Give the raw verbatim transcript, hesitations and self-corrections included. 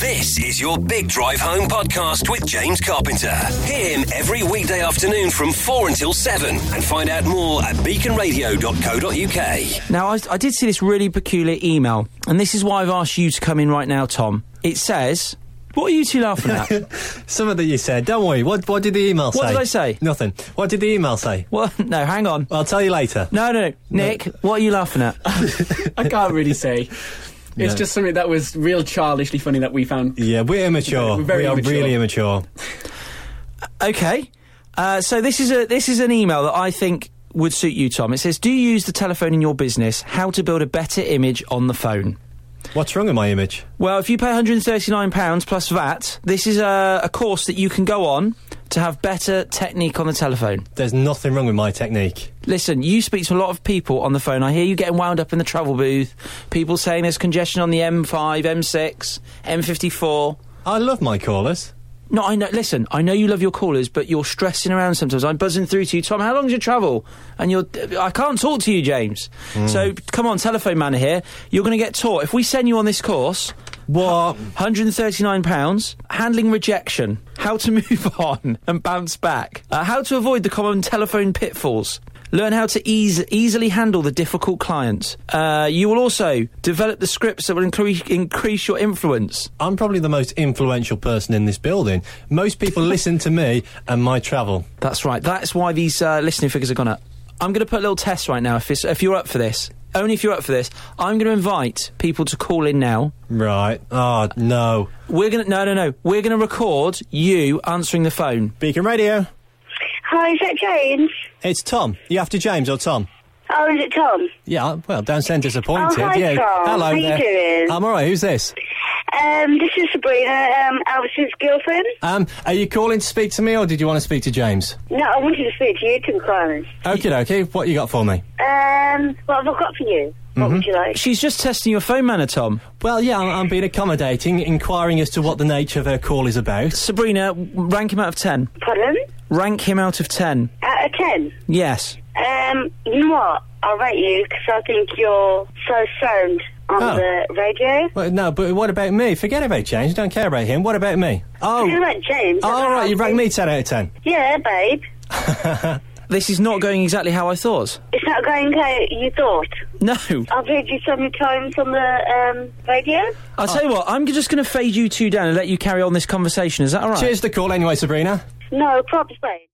This is your Big Drive Home podcast with James Carpenter. Hear him every weekday afternoon from four until seven and find out more at beacon radio dot co dot uk. Now, I, I did see this really peculiar email, and this is why I've asked you to come in right now, Tom. It says... What are you two laughing at? Something that you said. Don't worry. What What did the email say? What did I say? Nothing. What did the email say? Well, no, hang on. I'll tell you later. No, no, no. Nick, no. What are you laughing at? I can't really say. It's yeah. just something that was real childishly funny that we found. Yeah, we're immature. We're very we are immature. really immature. Okay. Uh, so this is a this is an email that I think would suit you, Tom. It says, do you use the telephone in your business? How to build a better image on the phone. What's wrong with my image? Well, if you pay one hundred thirty-nine pounds plus V A T, this is a, a course that you can go on to have better technique on the telephone. There's nothing wrong with my technique. Listen, you speak to a lot of people on the phone. I hear you getting wound up in the travel booth. People saying there's congestion on the M five, M six, M fifty-four. I love my callers. No, I know. Listen, I know you love your callers, but you're stressing around sometimes. I'm buzzing through to you, Tom. How long's your travel? And you're, I can't talk to you, James. Mm. So come on, telephone man here. You're going to get taught. If we send you on this course, what? one hundred thirty-nine pounds, handling rejection, how to move on and bounce back, uh, how to avoid the common telephone pitfalls. Learn how to ease, easily handle the difficult clients. Uh, you will also develop the scripts that will increase, increase your influence. I'm probably the most influential person in this building. Most people listen to me and my travel. That's right. That's why these uh, listening figures have gone up. I'm going to put a little test right now, if, it's, if you're up for this. Only if you're up for this. I'm going to invite people to call in now. Right. Oh, no. We're going to... No, no, no. We're going to record you answering the phone. Beacon Radio. Hi, is that James? It's Tom. You after James or Tom? Oh, is it Tom? Yeah, well, don't sound disappointed. Oh, hi, yeah. Tom. Hello How there. you doing? I'm all right. Who's this? Um, this is Sabrina, um, Alice's girlfriend. Um, are you calling to speak to me, or did you want to speak to James? No, I wanted to speak to you, to be quite honest. Okie dokie. What you got for me? Um, what have I got for you? What Mm-hmm. would you like? She's just testing your phone manner, Tom. Well, yeah, I'm, I'm being accommodating, inquiring as to what the nature of her call is about. Sabrina, rank him out of ten. Pardon? Rank him out of ten. Out of ten? Yes. Um, you know what? I'll rate you because I think you're so sound on Oh. the radio. Well, no, but what about me? Forget about James. Don't care about him. What about me? Oh, You like James? oh all right. You ranked me ten out of ten. Yeah, babe. This is not going exactly how I thought. It's not going how you thought. No. I've heard you so many times on the um, radio. I'll tell you what, I'm just going to fade you two down and let you carry on this conversation. Is that all right? Cheers for the call anyway, Sabrina. No, proper Spain.